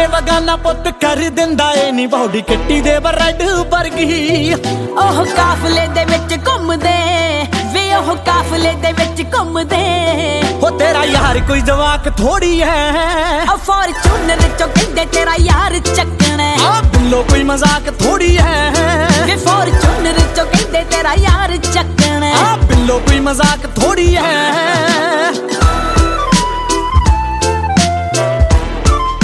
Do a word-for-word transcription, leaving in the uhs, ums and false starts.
ਜੇ ਬਗਾਨਾ ਪੁੱਤ ਕਰ ਦਿੰਦਾ ਏ ਨੀ ਬੌਡੀ ਕਿੱਟੀ ਦੇ ਬਰੈਡ ਵਰਗੀ। ਉਹ ਕਾਫਲੇ ਦੇ ਵਿੱਚ ਘੁੰਮਦੇ ਵੇ ਉਹ ਕਾਫਲੇ ਦੇ ਵਿੱਚ ਘੁੰਮਦੇ। ਹੋ ਤੇਰਾ ਯਾਰ ਕੋਈ ਜਵਾਕ ਥੋੜੀ ਹੈ ਆ ਫੋਰਚੂਨਰ ਚੋਂ ਕਹਿੰਦੇ ਤੇਰਾ ਯਾਰ ਚੱਕਣਾ। ਆ ਬਿੱਲੋ ਕੋਈ ਮਜ਼ਾਕ ਥੋੜੀ ਹੈ ਵੇ ਫੋਰਚੂਨਰ ਚੋਂ ਕਹਿੰਦੇ ਤੇਰਾ ਯਾਰ ਚੱਕਣਾ। ਆ ਬਿੱਲੋ ਕੋਈ ਮਜ਼ਾਕ ਥੋੜੀ ਹੈ।